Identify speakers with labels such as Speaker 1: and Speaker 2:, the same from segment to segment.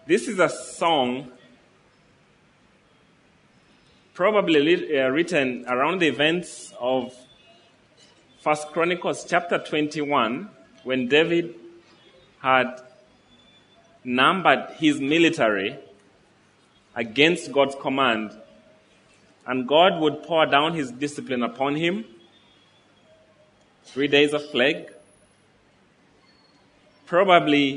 Speaker 1: This is a song probably written around the events of 1 Chronicles chapter 21, when David had numbered his military against God's command, and God would pour down his discipline upon him. 3 days of plague. Probably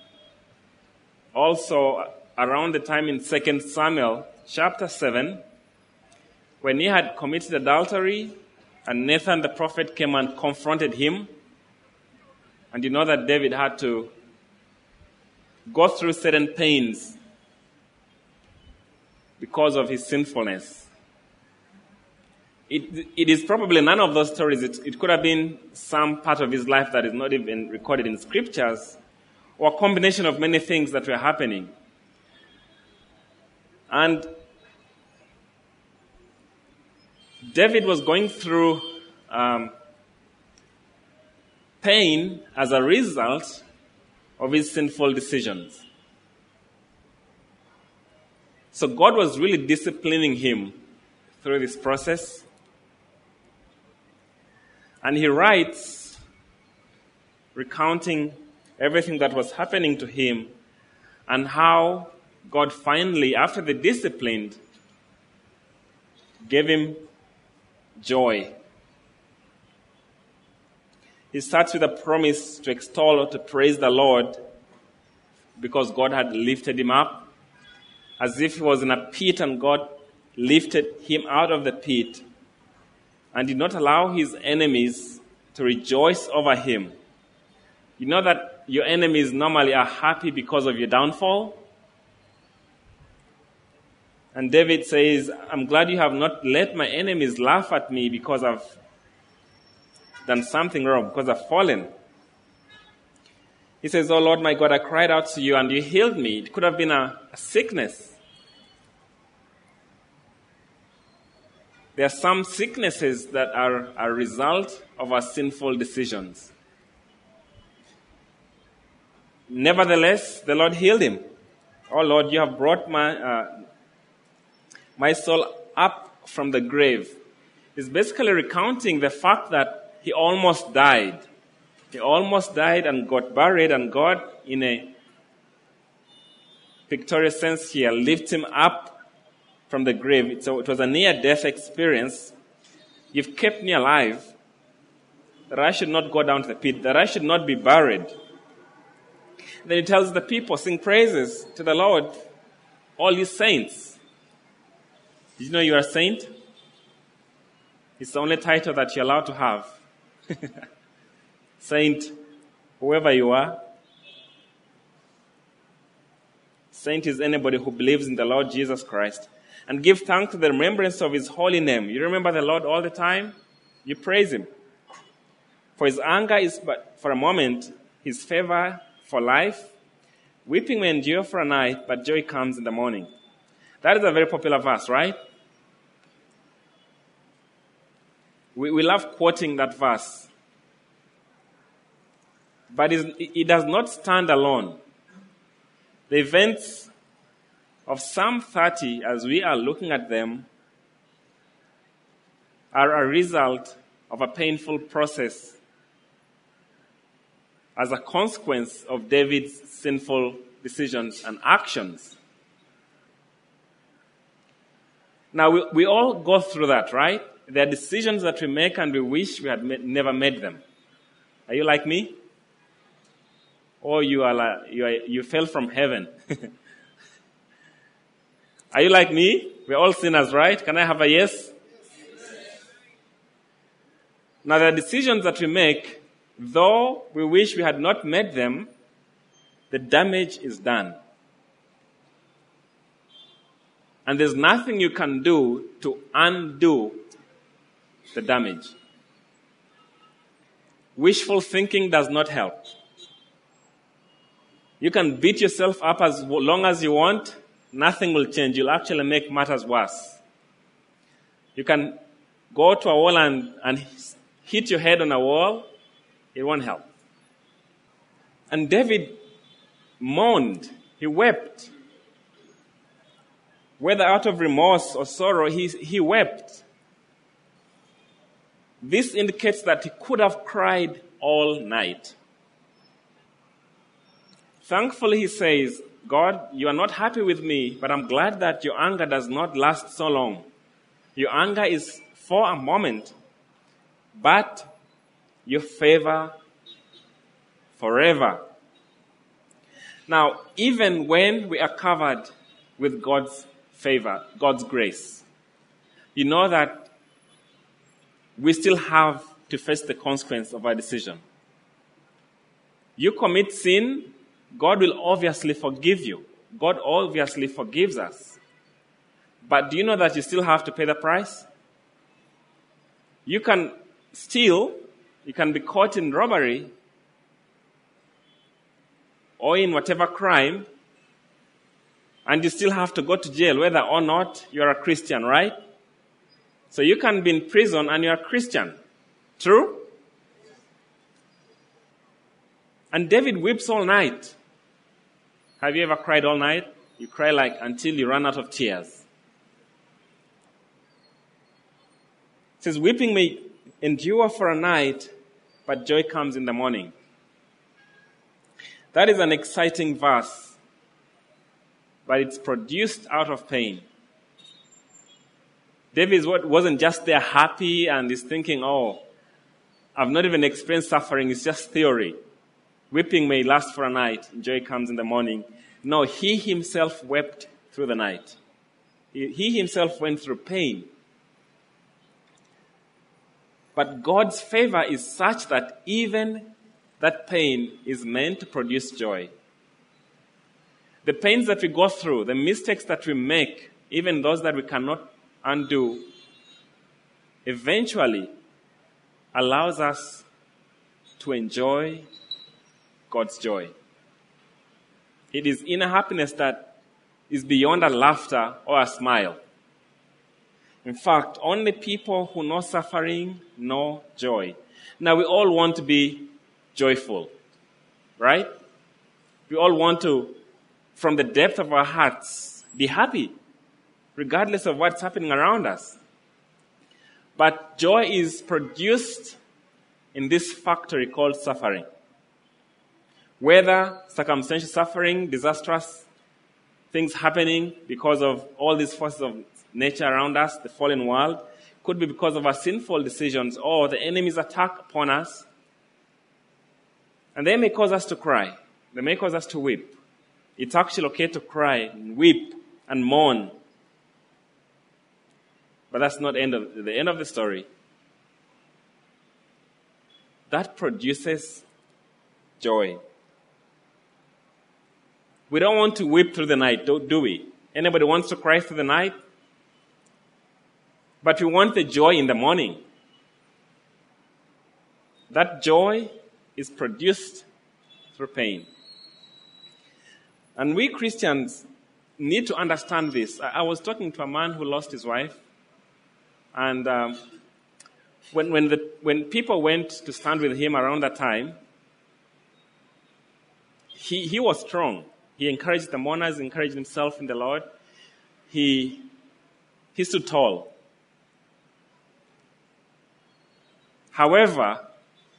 Speaker 1: also around the time in 2 Samuel chapter 7, when he had committed adultery and Nathan the prophet came and confronted him. And you know that David had to go through certain pains because of his sinfulness. It is probably none of those stories. It could have been some part of his life that is not even recorded in scriptures, or a combination of many things that were happening. And David was going through pain as a result of his sinful decisions. So God was really disciplining him through this process. And he writes, recounting everything that was happening to him and how God finally, after the discipline, gave him joy. He starts with a promise to extol or to praise the Lord because God had lifted him up, as if he was in a pit and God lifted him out of the pit and did not allow his enemies to rejoice over him. You know that your enemies normally are happy because of your downfall? And David says, I'm glad you have not let my enemies laugh at me because I've done something wrong, because I've fallen. He says, oh Lord, my God, I cried out to you and you healed me. It could have been a sickness. There are some sicknesses that are a result of our sinful decisions. Nevertheless, the Lord healed him. Oh Lord, you have brought my soul up from the grave. He's basically recounting the fact that he almost died. He almost died and got buried, and God, in a pictorial sense here, lifted him up from the grave. So it was a near-death experience. You've kept me alive, that I should not go down to the pit, that I should not be buried. Then he tells the people, sing praises to the Lord, all you saints. Did you know you're a saint? It's the only title that you're allowed to have. Saint, whoever you are. Saint is anybody who believes in the Lord Jesus Christ and give thanks to the remembrance of his holy name. You remember the Lord all the time? You praise him. For his anger is but for a moment, his favor for life. Weeping may endure for a night, but joy comes in the morning. That is a very popular verse, right? We love quoting that verse. But it does not stand alone. The events of Psalm 30, as we are looking at them, are a result of a painful process as a consequence of David's sinful decisions and actions. Now, we all go through that, right? There are decisions that we make and we wish we had never made them. Are you like me? Or you fell from heaven? Are you like me? We're all sinners, right? Can I have a yes? Now, there are decisions that we make, though we wish we had not made them, the damage is done. And there's nothing you can do to undo the damage. Wishful thinking does not help. You can beat yourself up as long as you want. Nothing will change. You'll actually make matters worse. You can go to a wall and hit your head on a wall. It won't help. And David mourned. He wept Whether out of remorse or sorrow, he wept. This indicates that he could have cried all night. Thankfully, he says, God, you are not happy with me, but I'm glad that your anger does not last so long. Your anger is for a moment, but your favor forever. Now, even when we are covered with God's favor, God's grace, you know that we still have to face the consequence of our decision. You commit sin, God will obviously forgive you. God obviously forgives us. But do you know that you still have to pay the price? You can steal, you can be caught in robbery, or in whatever crime, and you still have to go to jail, whether or not you are a Christian, right? So you can be in prison and you are a Christian. True? And David weeps all night. Have you ever cried all night? You cry until you run out of tears. It says, weeping may endure for a night, but joy comes in the morning. That is an exciting verse, but it's produced out of pain. David wasn't just there happy and is thinking, oh, I've not even experienced suffering, it's just theory. Weeping may last for a night, joy comes in the morning. No, he himself wept through the night. He himself went through pain. But God's favor is such that even that pain is meant to produce joy. The pains that we go through, the mistakes that we make, even those that we cannot undo, eventually allows us to enjoy God's joy. It is inner happiness that is beyond a laughter or a smile. In fact, only people who know suffering know joy. Now, we all want to be joyful, right? We all want to, from the depth of our hearts, be happy, regardless of what's happening around us. But joy is produced in this factory called suffering. Whether circumstantial suffering, disastrous things happening because of all these forces of nature around us, the fallen world, could be because of our sinful decisions or the enemy's attack upon us. And they may cause us to cry. They may cause us to weep. It's actually okay to cry and weep and mourn. But that's not the end of the story. That produces joy. We don't want to weep through the night, do we? Anybody wants to cry through the night? But we want the joy in the morning. That joy is produced through pain. And we Christians need to understand this. I was talking to a man who lost his wife, and when people went to stand with him around that time, he was strong. He encouraged the mourners, encouraged himself in the Lord. He stood tall. However,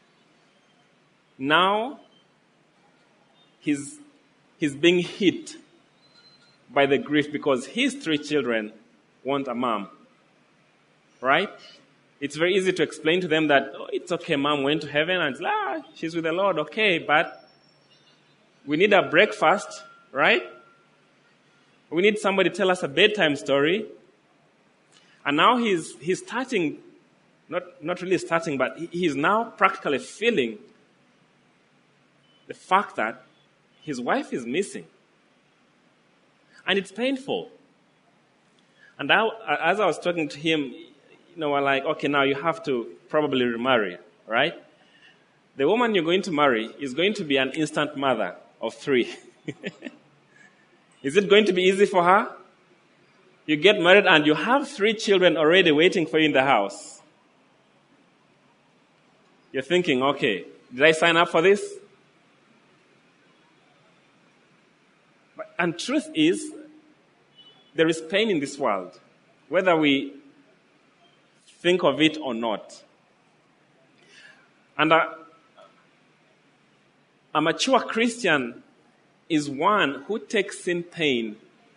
Speaker 1: now he's being hit by the grief because his 3 children want a mom. Right? It's very easy to explain to them that, oh, it's okay, mom went to heaven and she's with the Lord, okay, but we need a breakfast, right? We need somebody to tell us a bedtime story. And now he's starting, not really starting, but he's now practically feeling the fact that his wife is missing. And it's painful. And as I was talking to him, we're like, okay, now you have to probably remarry, right? The woman you're going to marry is going to be an instant mother of 3. Is it going to be easy for her? You get married and you have 3 children already waiting for you in the house. You're thinking, okay, did I sign up for this? And truth is, there is pain in this world, whether we think of it or not. And a mature Christian is one who takes in pain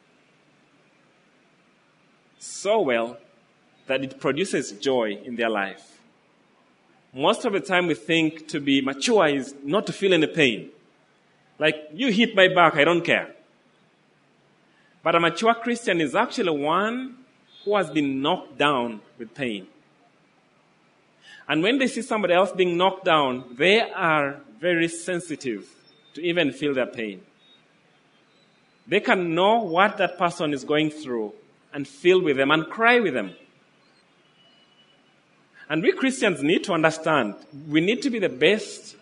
Speaker 1: so well that it produces joy in their life. Most of the time we think to be mature is not to feel any pain. Like, you hit my back, I don't care. But a mature Christian is actually one who has been knocked down with pain. And when they see somebody else being knocked down, they are very sensitive to even feel their pain. They can know what that person is going through and feel with them and cry with them. And we Christians need to understand, we need to be the best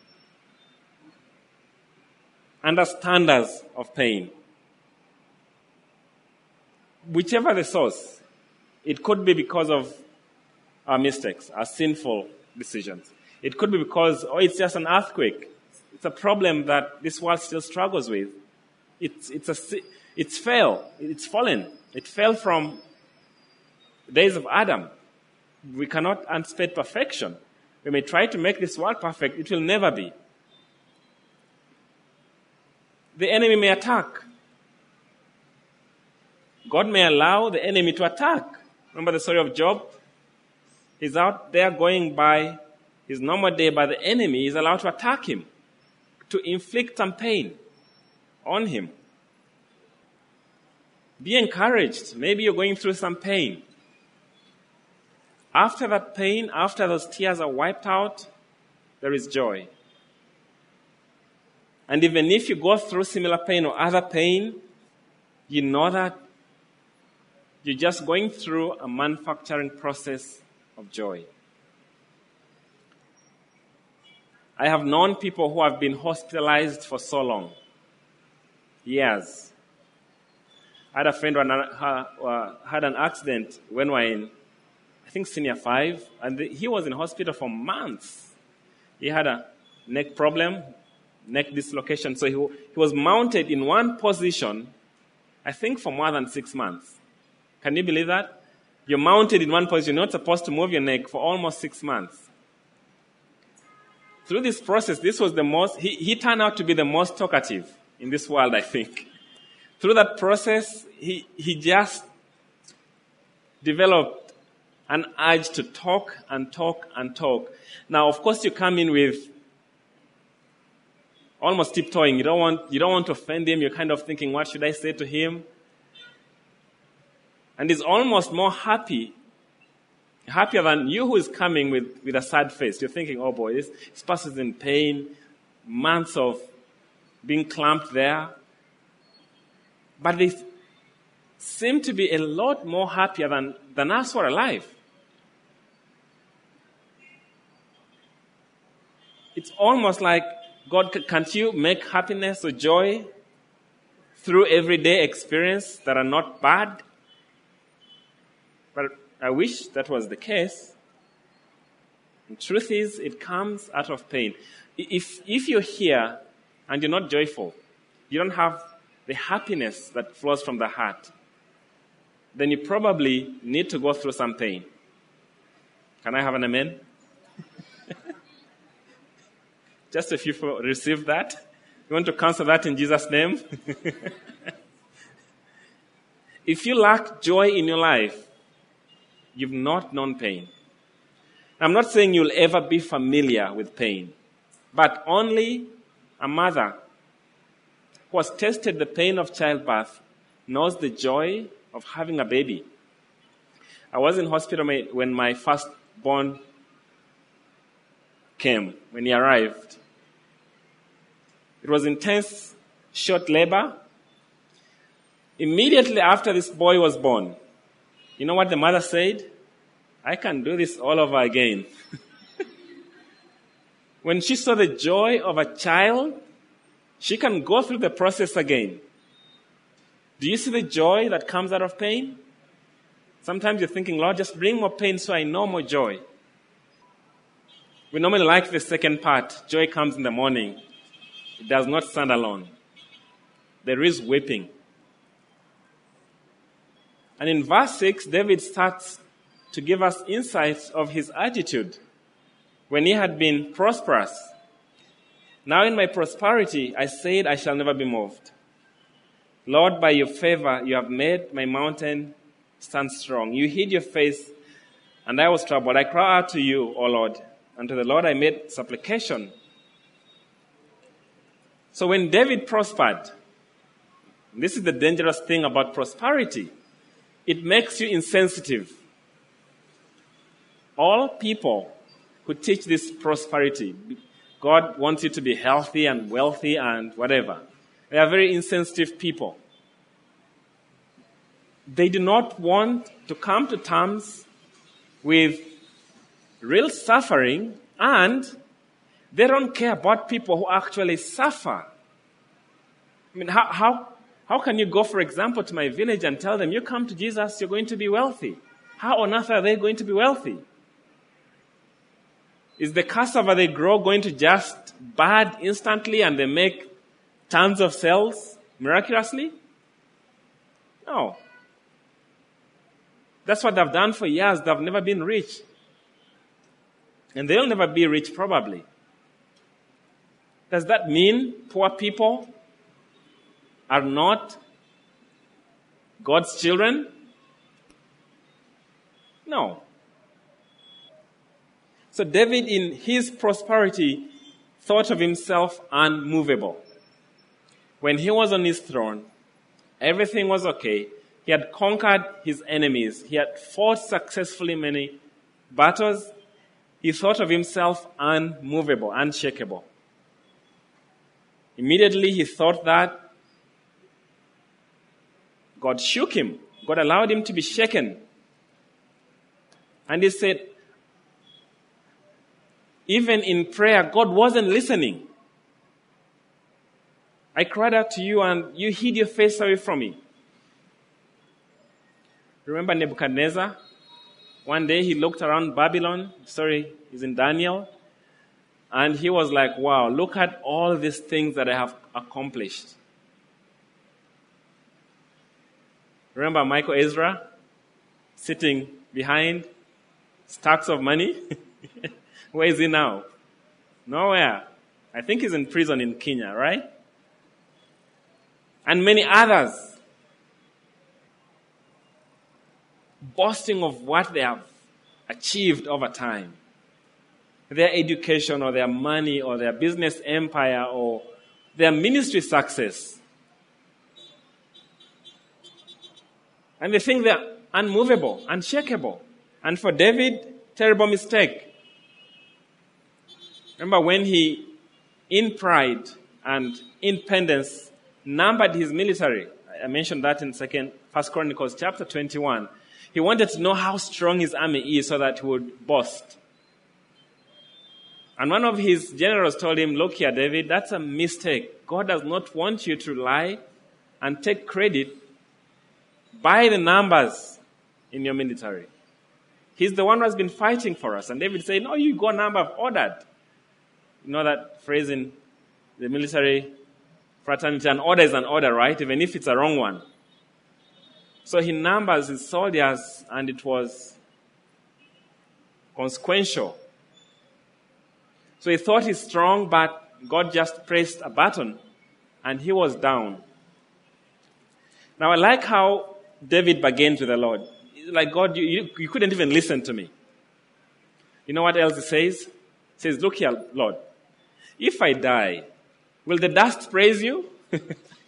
Speaker 1: understanders of pain. Whichever the source, it could be because of our mistakes, our sinful decisions. It could be because, it's just an earthquake. It's a problem that this world still struggles with. It's fallen. It fell from the days of Adam. We cannot anticipate perfection. We may try to make this world perfect. It will never be. The enemy may attack. God may allow the enemy to attack. Remember the story of Job? He's out there going by his normal day, but the enemy is allowed to attack him, to inflict some pain on him. Be encouraged. Maybe you're going through some pain. After that pain, after those tears are wiped out, there is joy. And even if you go through similar pain or other pain, you know that you're just going through a manufacturing process of joy. I have known people who have been hospitalized for so long. Years. I had a friend who had an accident when we were in, I think, senior 5, and he was in hospital for months. He had a neck problem, neck dislocation, so he was mounted in one position, I think, for more than 6 months. Can you believe that? You're mounted in one position, you're not supposed to move your neck for almost 6 months. Through this process, this was he turned out to be the most talkative in this world, I think. Through that process, he just developed an urge to talk and talk and talk. Now, of course, you come in with almost tiptoeing. You don't want to offend him. You're kind of thinking, what should I say to him? And he's almost more happier than you who is coming with a sad face. You're thinking, oh boy, this person's in pain, months of being clamped there. But they seem to be a lot more happier than us who are alive. It's almost like, God, can't you make happiness or joy through everyday experience that are not bad? But I wish that was the case. The truth is, it comes out of pain. If you're here and you're not joyful, you don't have the happiness that flows from the heart, then you probably need to go through some pain. Can I have an amen? Just if you receive that, you want to cancel that in Jesus' name? If you lack joy in your life, you've not known pain. I'm not saying you'll ever be familiar with pain, but only a mother who has tasted the pain of childbirth knows the joy of having a baby. I was in hospital when my firstborn came, when he arrived. It was intense, short labor. Immediately after this boy was born, you know what the mother said? I can do this all over again. When she saw the joy of a child, she can go through the process again. Do you see the joy that comes out of pain? Sometimes you're thinking, Lord, just bring more pain so I know more joy. We normally like the second part. Joy comes in the morning. It does not stand alone. There is weeping. And in verse 6, David starts to give us insights of his attitude when he had been prosperous. Now in my prosperity, I said, I shall never be moved. Lord, by your favor, you have made my mountain stand strong. You hid your face, and I was troubled. I cried out to you, O Lord, and to the Lord I made supplication. So when David prospered, this is the dangerous thing about prosperity. It makes you insensitive. All people who teach this prosperity, God wants you to be healthy and wealthy and whatever, they are very insensitive people. They do not want to come to terms with real suffering, and they don't care about people who actually suffer. I mean, how can you go, for example, to my village and tell them, you come to Jesus, you're going to be wealthy? How on earth are they going to be wealthy? Is the cassava they grow going to just bud instantly and they make tons of sales miraculously? No. That's what they've done for years. They've never been rich. And they'll never be rich, probably. Does that mean poor people are not God's children? No. So David, in his prosperity, thought of himself unmovable. When he was on his throne, everything was okay. He had conquered his enemies. He had fought successfully many battles. He thought of himself unmovable, unshakable. Immediately he thought that God shook him. God allowed him to be shaken. And he said, even in prayer, God wasn't listening. I cried out to you and you hid your face away from me. Remember Nebuchadnezzar? One day he looked around Babylon. He's in Daniel. And he was like, wow, look at all these things that I have accomplished. Remember Michael Ezra sitting behind stacks of money? Where is he now? Nowhere. I think he's in prison in Kenya, right? And many others boasting of what they have achieved over time. Their education or their money or their business empire or their ministry success. And they think they're unmovable, unshakable. And for David, terrible mistake. Remember when he, in pride and independence, numbered his military. I mentioned that in 1 Chronicles chapter 21. He wanted to know how strong his army is so that he would boast. And one of his generals told him, look here, David, that's a mistake. God does not want you to lie and take credit by the numbers in your military. He's the one who has been fighting for us. And David said, no, you go number, I've ordered. You know that phrase in the military fraternity, an order is an order, right? Even if it's a wrong one. So he numbers his soldiers, and it was consequential. So he thought he's strong, but God just pressed a button, and he was down. Now I like how David bargained with the Lord. Like, God, you couldn't even listen to me. You know what else he says? He says, look here, Lord, if I die, will the dust praise you? Do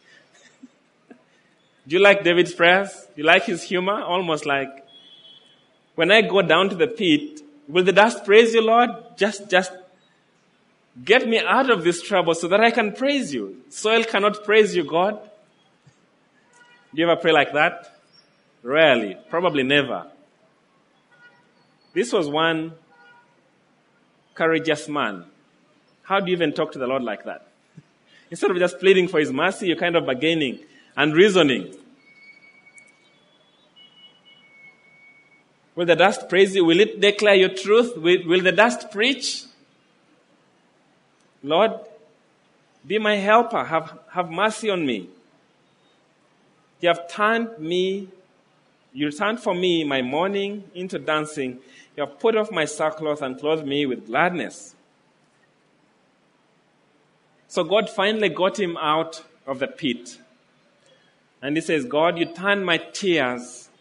Speaker 1: you like David's prayers? You like his humor? Almost like, when I go down to the pit, will the dust praise you, Lord? Just get me out of this trouble so that I can praise you. Soil cannot praise you, God. Do you ever pray like that? Rarely. Probably never. This was one courageous man. How do you even talk to the Lord like that? Instead of just pleading for his mercy, you're kind of bargaining and reasoning. Will the dust praise you? Will it declare your truth? Will the dust preach? Lord, be my helper. Have mercy on me. You have turned me You turned for me my mourning into dancing. You have put off my sackcloth and clothed me with gladness. So God finally got him out of the pit. And he says, God, you turned my tears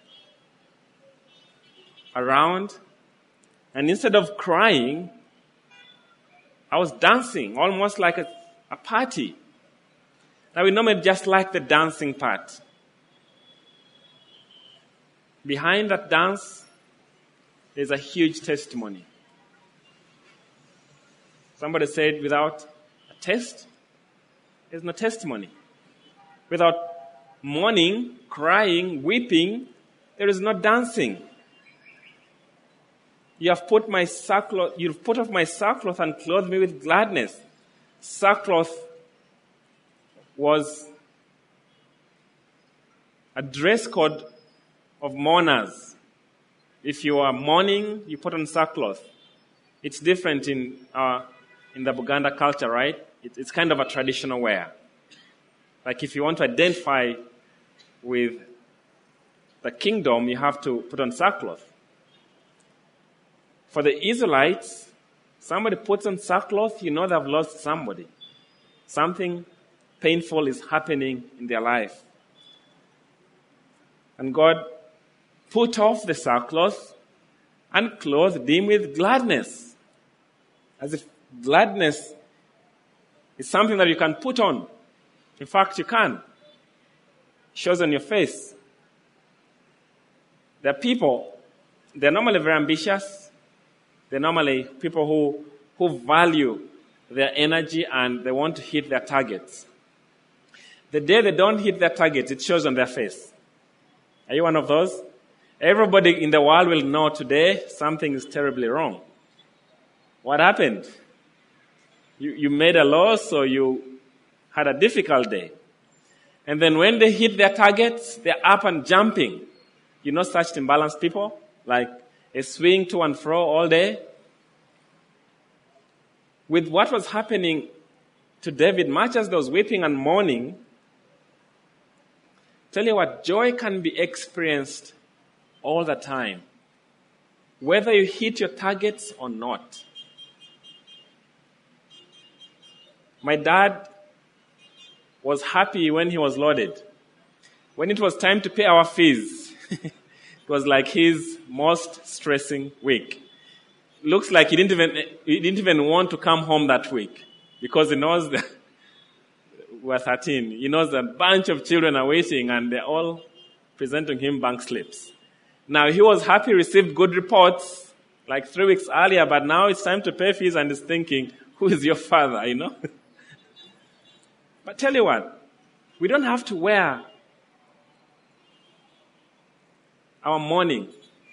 Speaker 1: around. And instead of crying, I was dancing, almost like a party. Now we normally just like the dancing part. Behind that dance, there's a huge testimony. Somebody said, without a test, there's no testimony. Without mourning, crying, weeping, there is no dancing. You've put off my sackcloth and clothed me with gladness. Sackcloth was a dress code of mourners. If you are mourning, you put on sackcloth. It's different in the Buganda culture, right? It's kind of a traditional wear. Like if you want to identify with the kingdom, you have to put on sackcloth. For the Israelites, somebody puts on sackcloth, you know they've lost somebody. Something painful is happening in their life. And God put off the sackcloth and clothed him with gladness. As if gladness is something that you can put on. In fact, you can. It shows on your face. There are people, they're normally very ambitious. They're normally people who value their energy and they want to hit their targets. The day they don't hit their targets, it shows on their face. Are you one of those? Everybody in the world will know today something is terribly wrong. What happened? You made a loss or you had a difficult day. And then when they hit their targets, they're up and jumping. You know such imbalanced people? Like a swing to and fro all day. With what was happening to David, much as there was weeping and mourning, tell you what, joy can be experienced all the time, whether you hit your targets or not. My dad was happy when he was loaded. When it was time to pay our fees, it was like his most stressing week. Looks like he didn't even want to come home that week because he knows that we're 13. He knows a bunch of children are waiting and they're all presenting him bank slips. Now, he was happy, received good reports like 3 weeks earlier, but now it's time to pay fees and he's thinking, who is your father, you know? But tell you what, we don't have to wear our mourning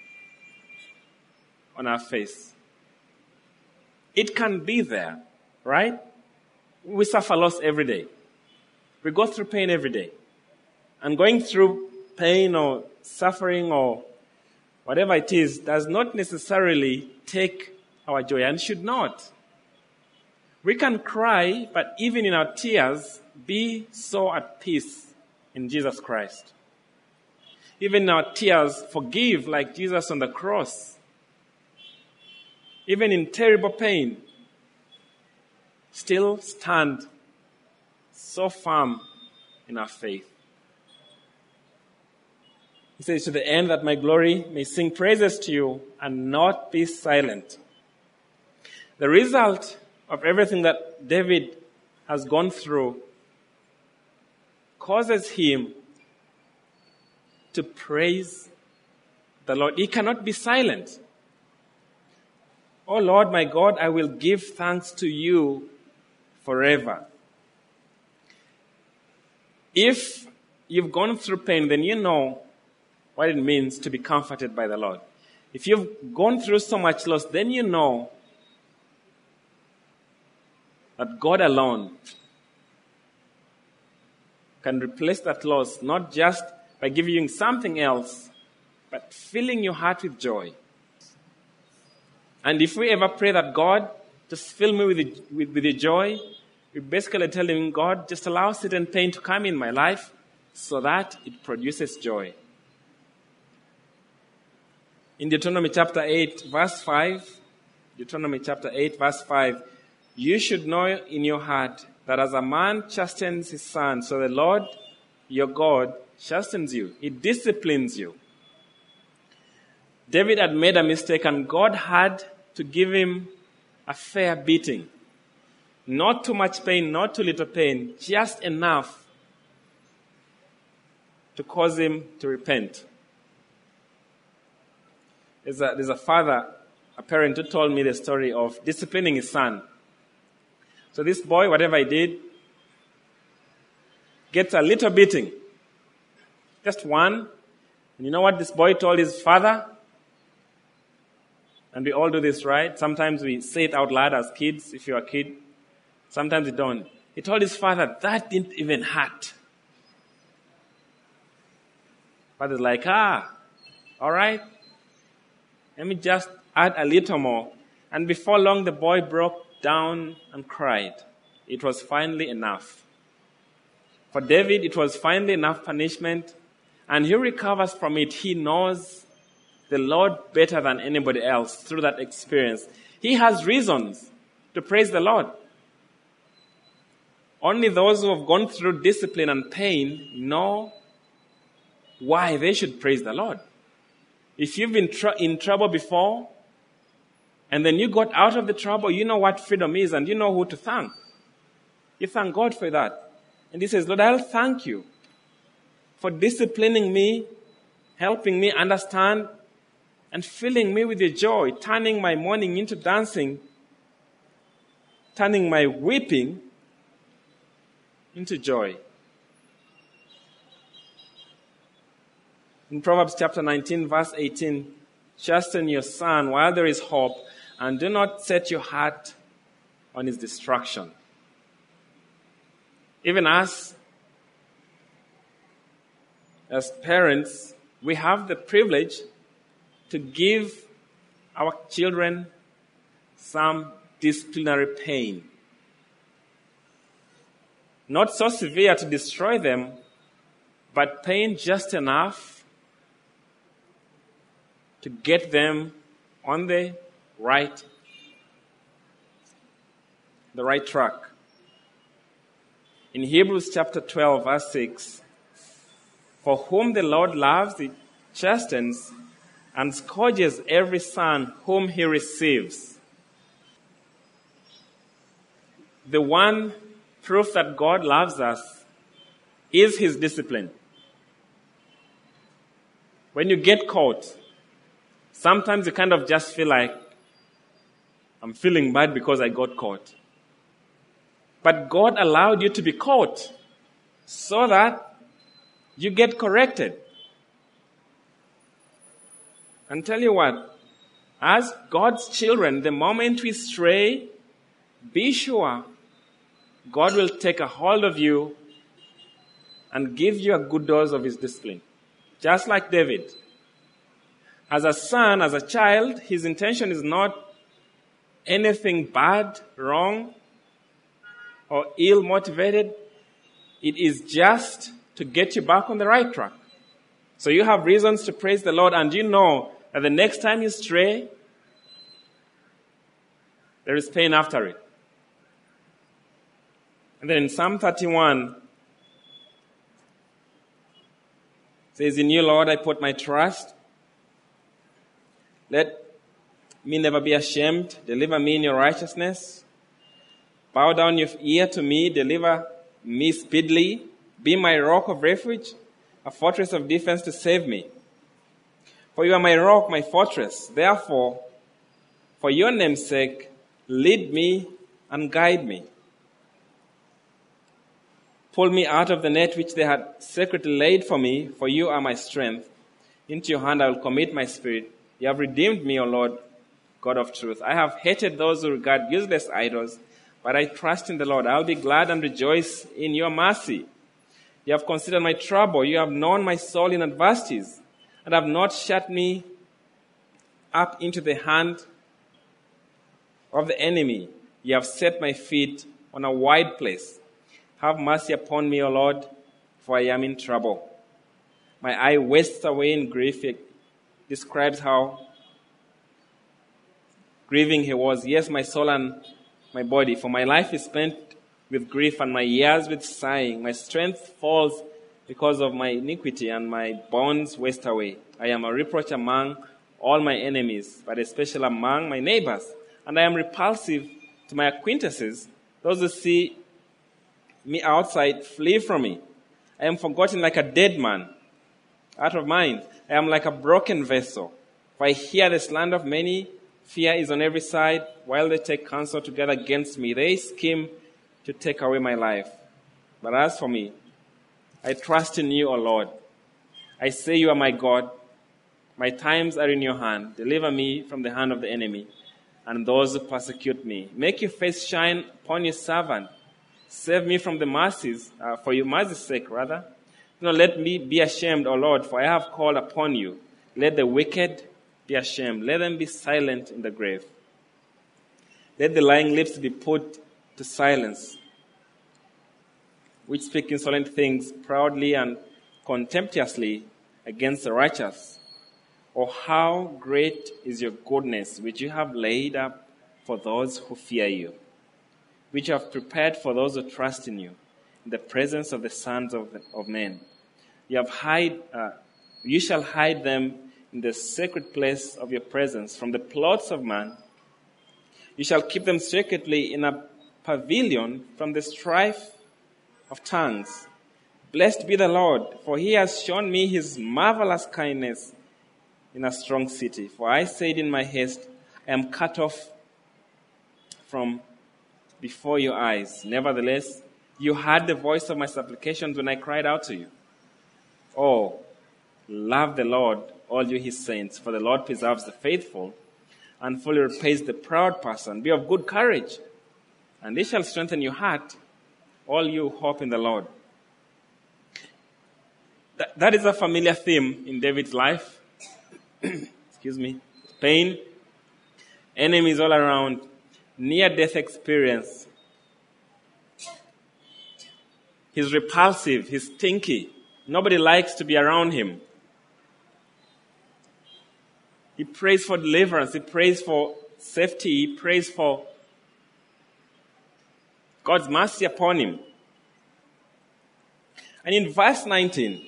Speaker 1: on our face. It can be there, right? We suffer loss every day. We go through pain every day. And going through pain or suffering or whatever it is does not necessarily take our joy and should not. We can cry, but even in our tears, be so at peace in Jesus Christ. Even in our tears, forgive like Jesus on the cross. Even in terrible pain, still stand so firm in our faith. He says, to the end that my glory may sing praises to you and not be silent. The result of everything that David has gone through causes him to praise the Lord. He cannot be silent. Oh Lord, my God, I will give thanks to you forever. If you've gone through pain, then you know what it means to be comforted by the Lord. If you've gone through so much loss, then you know that God alone can replace that loss, not just by giving you something else, but filling your heart with joy. And if we ever pray that God, just fill me with your joy, we basically tell him, God, just allow certain pain to come in my life so that it produces joy. In Deuteronomy chapter 8, verse 5, Deuteronomy chapter 8, verse 5, you should know in your heart that as a man chastens his son, so the Lord your God chastens you. He disciplines you. David had made a mistake and God had to give him a fair beating. Not too much pain, not too little pain, just enough to cause him to repent. There's a father, a parent who told me the story of disciplining his son. So this boy, whatever he did, gets a little beating. Just one. And you know what this boy told his father? And we all do this, right? Sometimes we say it out loud as kids, if you're a kid. Sometimes we don't. He told his father, that didn't even hurt. Father's like, all right. Let me just add a little more. And before long, the boy broke down and cried. It was finally enough. For David, it was finally enough punishment. And he recovers from it. He knows the Lord better than anybody else through that experience. He has reasons to praise the Lord. Only those who have gone through discipline and pain know why they should praise the Lord. If you've been in trouble before, and then you got out of the trouble, you know what freedom is, and you know who to thank. You thank God for that. And he says, Lord, I'll thank you for disciplining me, helping me understand, and filling me with your joy, turning my mourning into dancing, turning my weeping into joy. In Proverbs chapter 19, verse 18, chasten your son while there is hope, and do not set your heart on his destruction. Even us, as parents, we have the privilege to give our children some disciplinary pain. Not so severe to destroy them, but pain just enough to get them on the right track. In Hebrews chapter 12, verse 6, for whom the Lord loves, he chastens and scourges every son whom he receives. The one proof that God loves us is his discipline. When you get caught, sometimes you kind of just feel like, I'm feeling bad because I got caught. But God allowed you to be caught so that you get corrected. And tell you what, as God's children, the moment we stray, be sure God will take a hold of you and give you a good dose of his discipline. Just like David. As a son, as a child, his intention is not anything bad, wrong, or ill-motivated. It is just to get you back on the right track. So you have reasons to praise the Lord, and you know that the next time you stray, there is pain after it. And then in Psalm 31, it says, in you, Lord, I put my trust. Let me never be ashamed. Deliver me in your righteousness. Bow down your ear to me. Deliver me speedily. Be my rock of refuge, a fortress of defense to save me. For you are my rock, my fortress. Therefore, for your name's sake, lead me and guide me. Pull me out of the net which they had secretly laid for me, for you are my strength. Into your hand I will commit my spirit. You have redeemed me, O Lord, God of truth. I have hated those who regard useless idols, but I trust in the Lord. I will be glad and rejoice in your mercy. You have considered my trouble. You have known my soul in adversities, and have not shut me up into the hand of the enemy. You have set my feet on a wide place. Have mercy upon me, O Lord, for I am in trouble. My eye wastes away in grief. It describes how Grieving he was, yes, my soul and my body, for my life is spent with grief and my years with sighing. My strength falls because of my iniquity and my bones waste away. I am a reproach among all my enemies, but especially among my neighbors. And I am repulsive to my acquaintances. Those who see me outside flee from me. I am forgotten like a dead man, out of mind. I am like a broken vessel. For I hear the slander of many. Fear is on every side. While they take counsel together against me, they scheme to take away my life. But as for me, I trust in you, O Lord. I say you are my God. My times are in your hand. Deliver me from the hand of the enemy and those who persecute me. Make your face shine upon your servant. Save me from the mercies, for your mercy's sake, rather. Do not let me be ashamed, O Lord, for I have called upon you. Let the wicked be ashamed. Let them be silent in the grave. Let the lying lips be put to silence, which speak insolent things proudly and contemptuously against the righteous. Oh, how great is your goodness, which you have laid up for those who fear you, which you have prepared for those who trust in you, in the presence of the sons of men. You shall hide them in the sacred place of your presence from the plots of man. You shall keep them secretly in a pavilion from the strife of tongues. Blessed be the Lord, for he has shown me his marvelous kindness in a strong city. For I said in my haste, I am cut off from before your eyes. Nevertheless, you heard the voice of my supplications when I cried out to you. Oh, love the Lord, all you his saints, for the Lord preserves the faithful and fully repays the proud person. Be of good courage, and he shall strengthen your heart, all you hope in the Lord. That is a familiar theme in David's life. Excuse me. Pain, enemies all around, near-death experience. He's repulsive, he's stinky. Nobody likes to be around him. He prays for deliverance, he prays for safety, he prays for God's mercy upon him. And in verse 19,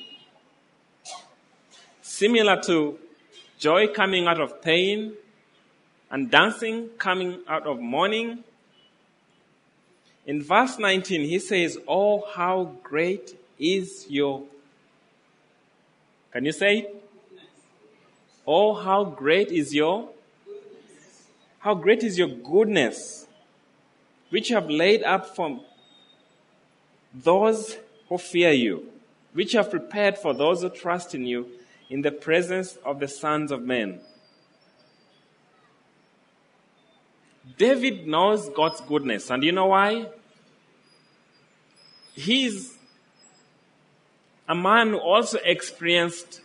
Speaker 1: similar to joy coming out of pain and dancing coming out of mourning, in verse 19 he says, oh, how great is your... Can you say it? Oh, how great is your... How great is your goodness, which you have laid up for those who fear you, which you have prepared for those who trust in you in the presence of the sons of men. David knows God's goodness, and you know why? He's a man who also experienced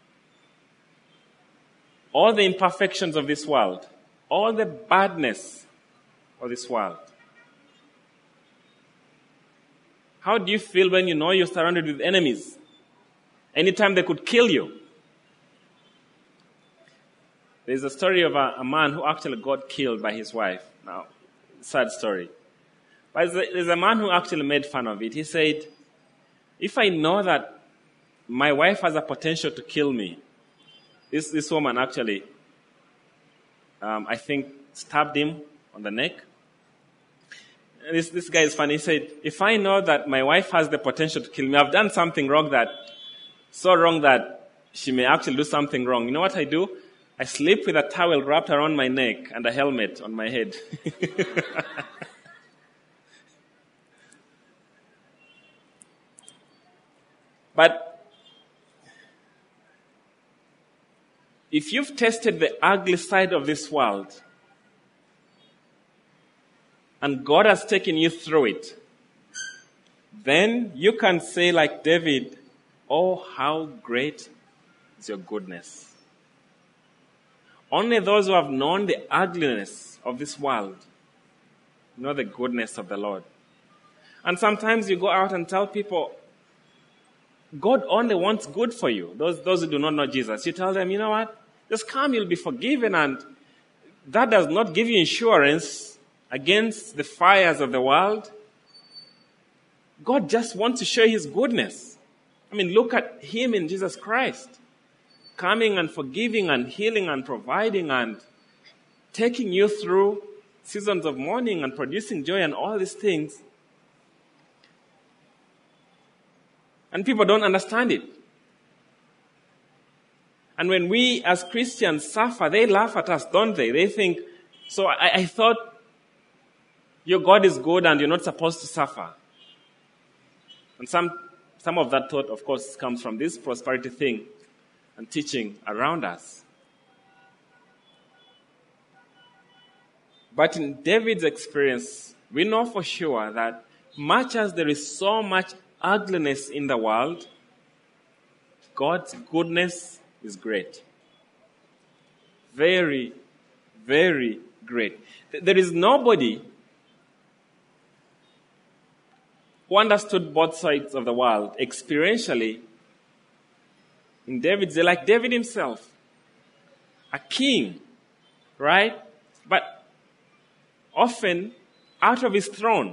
Speaker 1: all the imperfections of this world, all the badness of this world. How do you feel when you know you're surrounded with enemies? Anytime they could kill you. There's a story of a man who actually got killed by his wife. Now, sad story. But there's a man who actually made fun of it. He said, if I know that my wife has a potential to kill me, this woman actually, I think, stabbed him on the neck. And this guy is funny. He said, if I know that my wife has the potential to kill me, I've done something wrong so wrong that she may actually do something wrong. You know what I do? I sleep with a towel wrapped around my neck and a helmet on my head. But if you've tasted the ugly side of this world, and God has taken you through it, then you can say like David, oh, how great is your goodness. Only those who have known the ugliness of this world know the goodness of the Lord. And sometimes you go out and tell people, God only wants good for you. Those who do not know Jesus, you tell them, you know what? Just come, you'll be forgiven, and that does not give you insurance against the fires of the world. God just wants to show his goodness. I mean, look at him in Jesus Christ, coming and forgiving and healing and providing and taking you through seasons of mourning and producing joy and all these things. And people don't understand it. And when we as Christians suffer, they laugh at us, don't they? They think, so I thought your God is good and you're not supposed to suffer. And some of that thought, of course, comes from this prosperity thing and teaching around us. But in David's experience, we know for sure that much as there is so much ugliness in the world, God's goodness is great. Very, very great. There is nobody who understood both sides of the world experientially in David's day, like David himself, a king, right? But often out of his throne.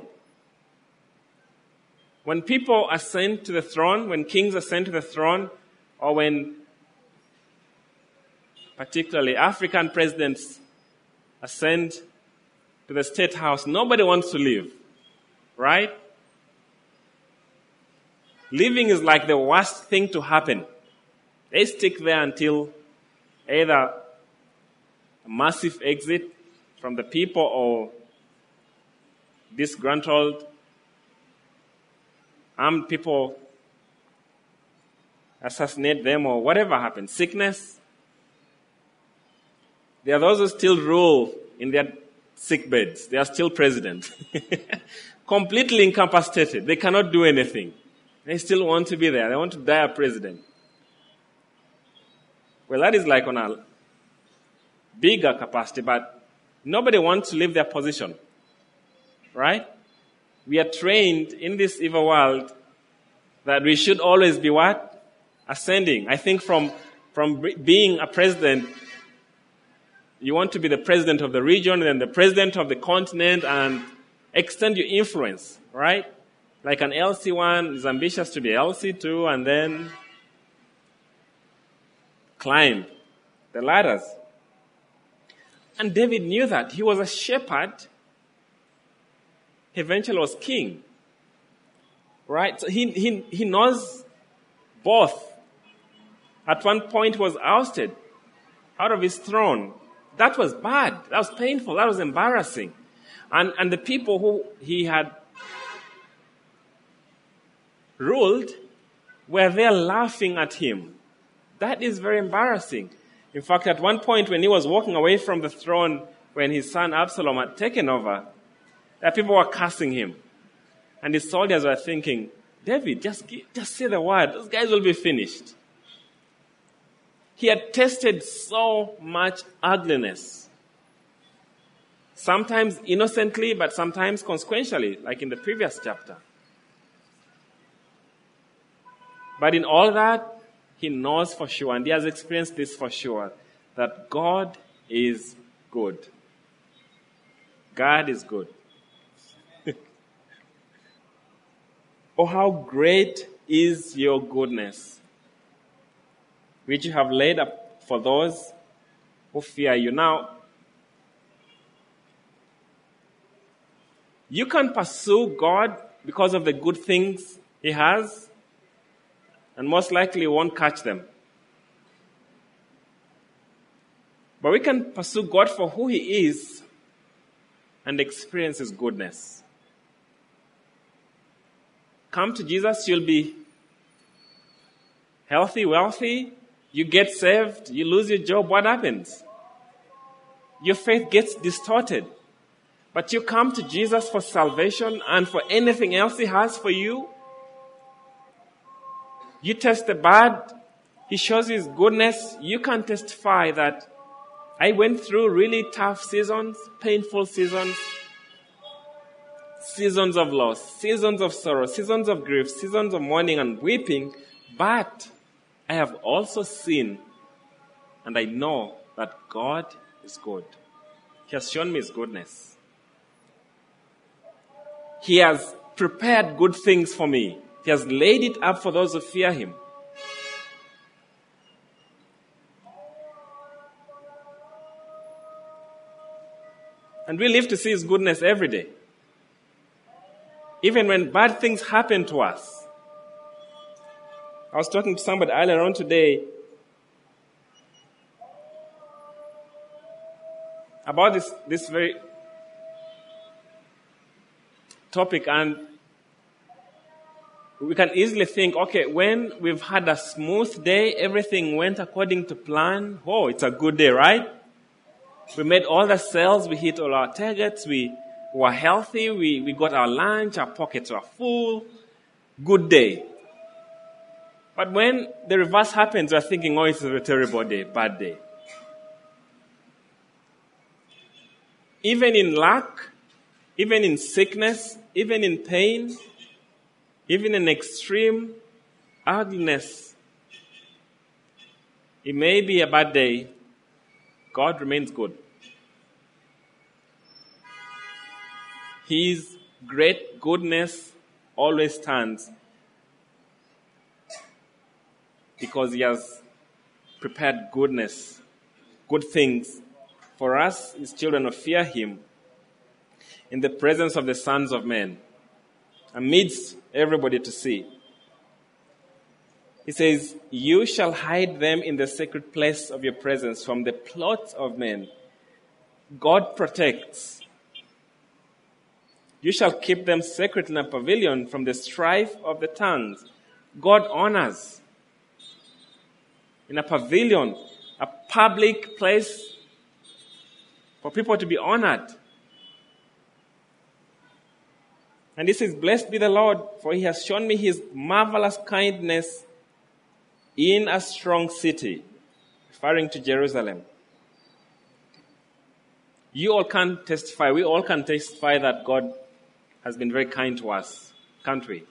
Speaker 1: When people ascend to the throne, when kings ascend to the throne, or when particularly African presidents ascend to the state house, nobody wants to leave, right? Leaving is like the worst thing to happen. They stick there until either a massive exit from the people or disgruntled armed people assassinate them or whatever happens. Sickness. There are those who still rule in their sick beds. They are still president. Completely incapacitated. They cannot do anything. They still want to be there. They want to die a president. Well, that is like on a bigger capacity, but nobody wants to leave their position. Right? We are trained in this evil world that we should always be what? Ascending. I think from being a president, you want to be the president of the region, then the president of the continent, and extend your influence, right? Like an LC1 is ambitious to be LC2, and then climb the ladders. And David knew that. He was a shepherd. He eventually was king. Right? So he knows both. At one point he was ousted out of his throne. That was bad. That was painful. That was embarrassing. And the people who he had ruled were there laughing at him. That is very embarrassing. In fact, at one point when he was walking away from the throne, when his son Absalom had taken over, that people were cursing him. And his soldiers were thinking, David, just say the word. Those guys will be finished. He had tasted so much ugliness. Sometimes innocently, but sometimes consequentially, like in the previous chapter. But in all that, he knows for sure, and he has experienced this for sure, that God is good. God is good. Oh, how great is your goodness, which you have laid up for those who fear you. Now, you can pursue God because of the good things he has, and most likely you won't catch them. But we can pursue God for who he is and experience his goodness. Come to Jesus, you'll be healthy, wealthy, you get saved, you lose your job, what happens? Your faith gets distorted. But you come to Jesus for salvation and for anything else he has for you. You taste the bad, he shows his goodness. You can testify that I went through really tough seasons, painful seasons, seasons of loss, seasons of sorrow, seasons of grief, seasons of mourning and weeping, but I have also seen and I know that God is good. He has shown me his goodness. He has prepared good things for me. He has laid it up for those who fear him. And we live to see his goodness every day. Even when bad things happen to us. I was talking to somebody earlier on today about this very topic, and we can easily think, okay, when we've had a smooth day, everything went according to plan. Oh, it's a good day, right? We made all the sales, we hit all our targets, we were healthy, we got our lunch, our pockets were full. Good day. But when the reverse happens, we're thinking, oh, it's a terrible day, bad day. Even in lack, even in sickness, even in pain, even in extreme ugliness, it may be a bad day, God remains good. His great goodness always stands because he has prepared goodness, good things for us, his children who fear him, in the presence of the sons of men, amidst everybody to see. He says, you shall hide them in the sacred place of your presence from the plots of men. God protects. You shall keep them secret in a pavilion from the strife of the tongues. God honors. In a pavilion, a public place for people to be honored. And this is, blessed be the Lord, for he has shown me his marvelous kindness in a strong city, referring to Jerusalem. You all can testify, we all can testify that God has been very kind to us, can't we?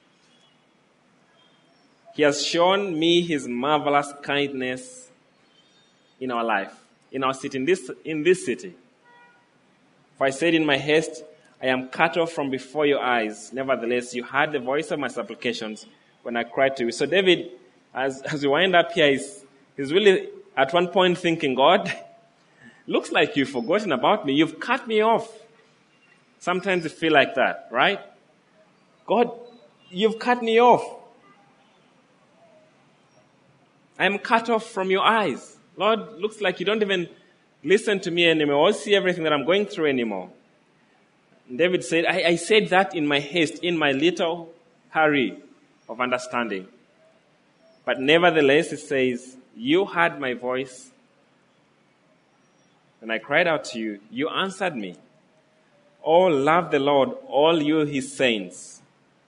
Speaker 1: He has shown me his marvelous kindness in our life, in our city, in this city. For I said in my haste, I am cut off from before your eyes. Nevertheless, you heard the voice of my supplications when I cried to you. So David, as we wind up here, he's really at one point thinking, God, looks like you've forgotten about me. You've cut me off. Sometimes you feel like that, right? God, you've cut me off. I'm cut off from your eyes. Lord, looks like you don't even listen to me anymore or see everything that I'm going through anymore. And David said, I said that in my haste, in my little hurry of understanding. But nevertheless, it says, you heard my voice and I cried out to you. You answered me. Oh, love the Lord, all you his saints.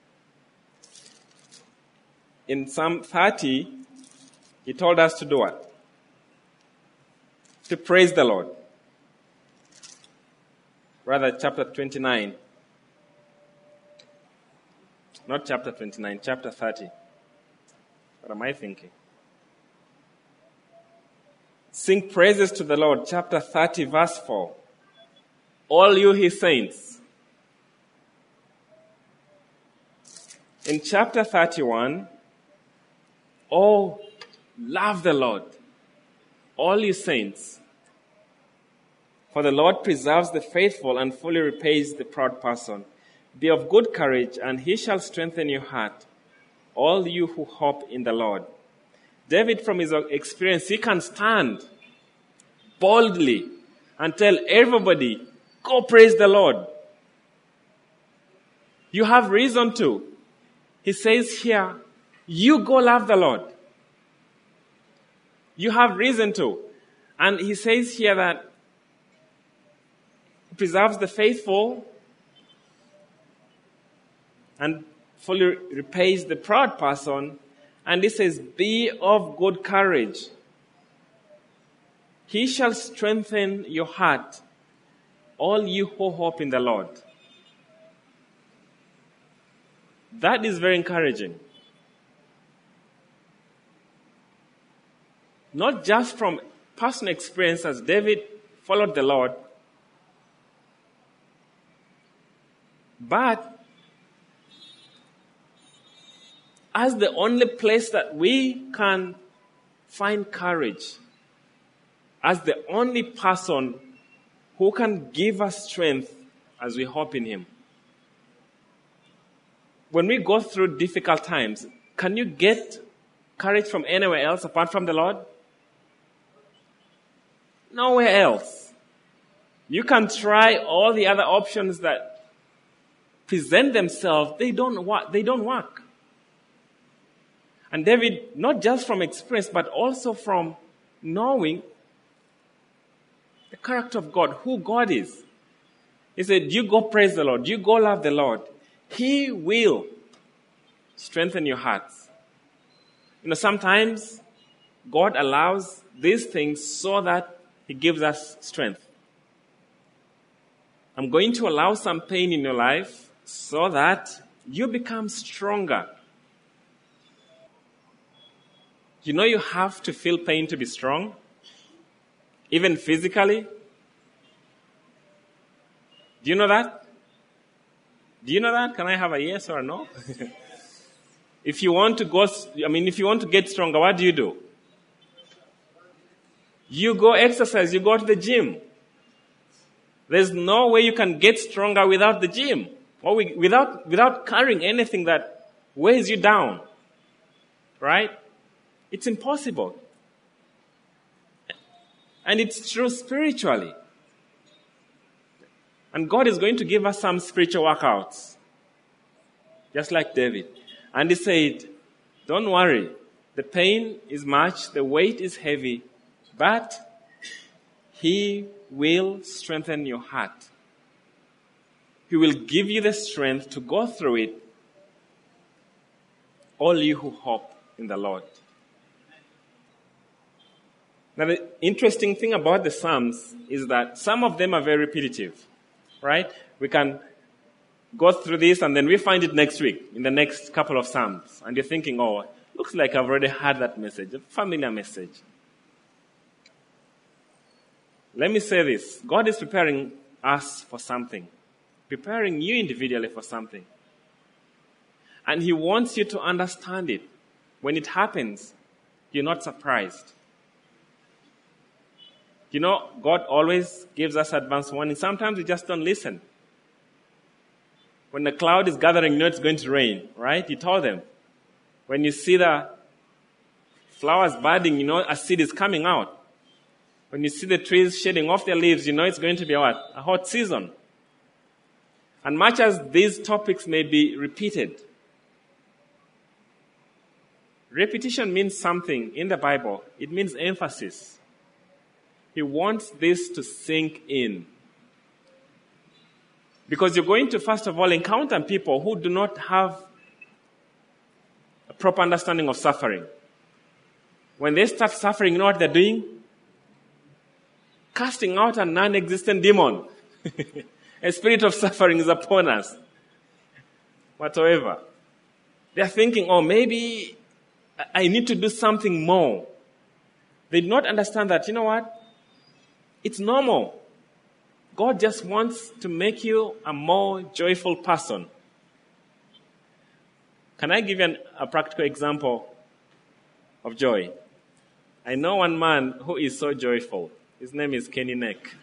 Speaker 1: In Psalm 30, he told us to do what? To praise the Lord. Rather, chapter 29. Not chapter 29, chapter 30. What am I thinking? Sing praises to the Lord, chapter 30, verse 4. All you his saints. In chapter 31, oh, love the Lord, all you saints. For the Lord preserves the faithful and fully repays the proud person. Be of good courage, and he shall strengthen your heart, all you who hope in the Lord. David, from his experience, he can stand boldly and tell everybody, go praise the Lord. You have reason to. He says here, you go love the Lord. You have reason to. And he says here that he preserves the faithful and fully repays the proud person. And he says, be of good courage. He shall strengthen your heart, all you who hope in the Lord. That is very encouraging. Not just from personal experience as David followed the Lord, But as the only place that we can find courage, as the only person who can give us strength as we hope in Him. When we go through difficult times, can you get courage from anywhere else apart from the Lord? Nowhere else. You can try all the other options that present themselves. They don't work. And David, not just from experience, but also from knowing the character of God, who God is. He said, you go praise the Lord. You go love the Lord. He will strengthen your hearts. Sometimes God allows these things so that He gives us strength. I'm going to allow some pain in your life so that you become stronger. You have to feel pain to be strong, even physically. Do you know that? Do you know that? Can I have a yes or a no? If you want to get stronger, what do? You go exercise, you go to the gym. There's no way you can get stronger without the gym, or without carrying anything that weighs you down. Right? It's impossible. And it's true spiritually. And God is going to give us some spiritual workouts. Just like David. And He said, don't worry. The pain is much, the weight is heavy, but He will strengthen your heart. He will give you the strength to go through it. All you who hope in the Lord. Now, the interesting thing about the Psalms is that some of them are very repetitive, right? We can go through this and then we find it next week in the next couple of Psalms. And you're thinking, oh, looks like I've already heard that message, a familiar message. Let me say this. God is preparing us for something, preparing you individually for something. And He wants you to understand it. When it happens, you're not surprised. God always gives us advance warning. Sometimes we just don't listen. When the cloud is gathering, it's going to rain, right? He told them. When you see the flowers budding, a seed is coming out. When you see the trees shedding off their leaves, it's going to be what? A hot season. And much as these topics may be repeated, repetition means something in the Bible. It means emphasis. He wants this to sink in. Because you're going to, first of all, encounter people who do not have a proper understanding of suffering. When they start suffering, you know what they're doing? Casting out a non-existent demon. A spirit of suffering is upon us. Whatsoever. They're thinking, maybe I need to do something more. They do not understand that, it's normal. God just wants to make you a more joyful person. Can I give you a practical example of joy? I know one man who is so joyful. His name is Kenny Neck.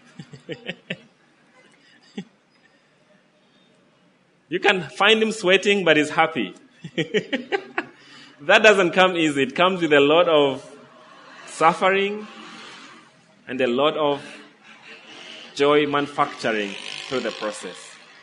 Speaker 1: You can find him sweating, but he's happy. That doesn't come easy. It comes with a lot of suffering and a lot of joy manufacturing through the process.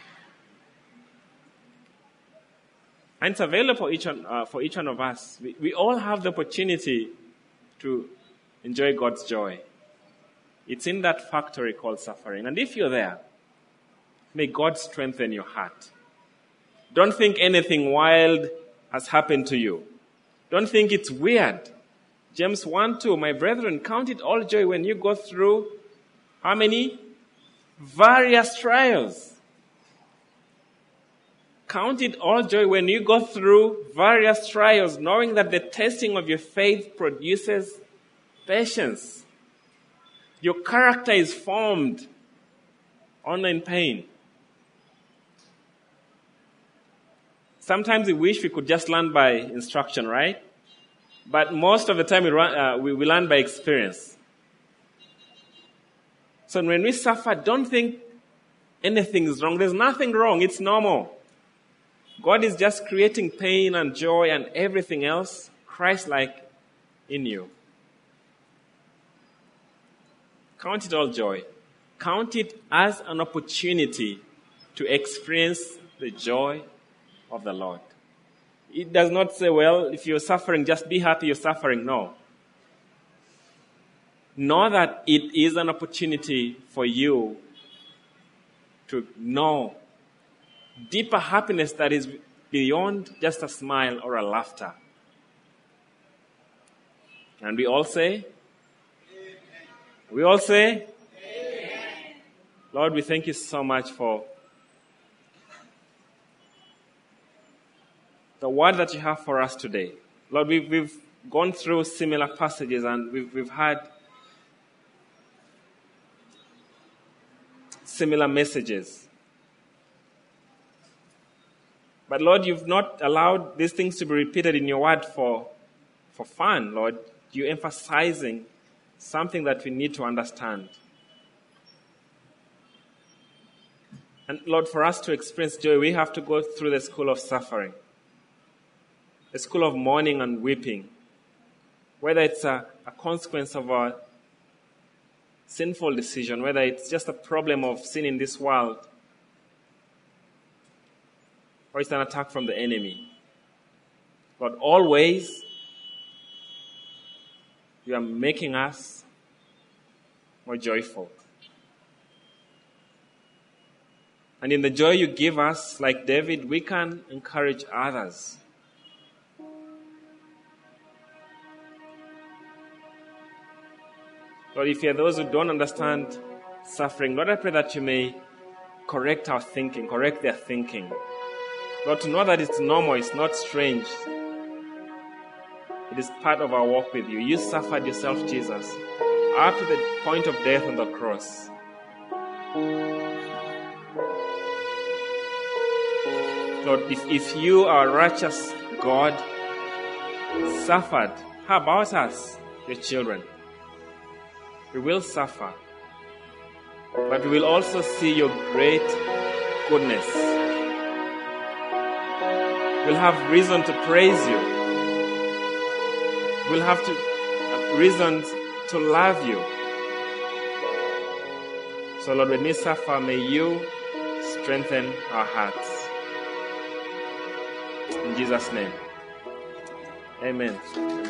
Speaker 1: And it's available for each one of us. We all have the opportunity to enjoy God's joy. It's in that factory called suffering. And if you're there, may God strengthen your heart. Don't think anything wild has happened to you. Don't think it's weird. James 1:2, my brethren, count it all joy when you go through how many? Various trials. Count it all joy when you go through various trials, knowing that the testing of your faith produces patience. Your character is formed only in pain. Sometimes we wish we could just learn by instruction, right? But most of the time we learn by experience. So when we suffer, don't think anything is wrong. There's nothing wrong. It's normal. God is just creating pain and joy and everything else Christ-like in you. Count it all joy. Count it as an opportunity to experience the joy of the Lord. It does not say, well, if you're suffering, just be happy you're suffering. No. Know that it is an opportunity for you to know deeper happiness that is beyond just a smile or a laughter. And we all say, Amen. Lord, we thank you so much for the word that you have for us today. Lord, we've gone through similar passages and we've had similar messages. But Lord, you've not allowed these things to be repeated in your word for fun, Lord. You're emphasizing something that we need to understand. And Lord, for us to experience joy, we have to go through the school of suffering. A school of mourning and weeping. Whether it's a consequence of a sinful decision, whether it's just a problem of sin in this world, or it's an attack from the enemy. But always, you are making us more joyful. And in the joy you give us, like David, we can encourage others. Lord, if you are those who don't understand suffering, Lord, I pray that you may correct our thinking, correct their thinking. Lord, to know that it's normal, it's not strange. It is part of our walk with you. You suffered yourself, Jesus, up to the point of death on the cross. Lord, if you, our righteous God, suffered, how about us, your children? We will suffer, but we will also see your great goodness. We'll have reason to praise you. We'll have reasons to love you. So Lord, when we suffer, may you strengthen our hearts. In Jesus' name, amen.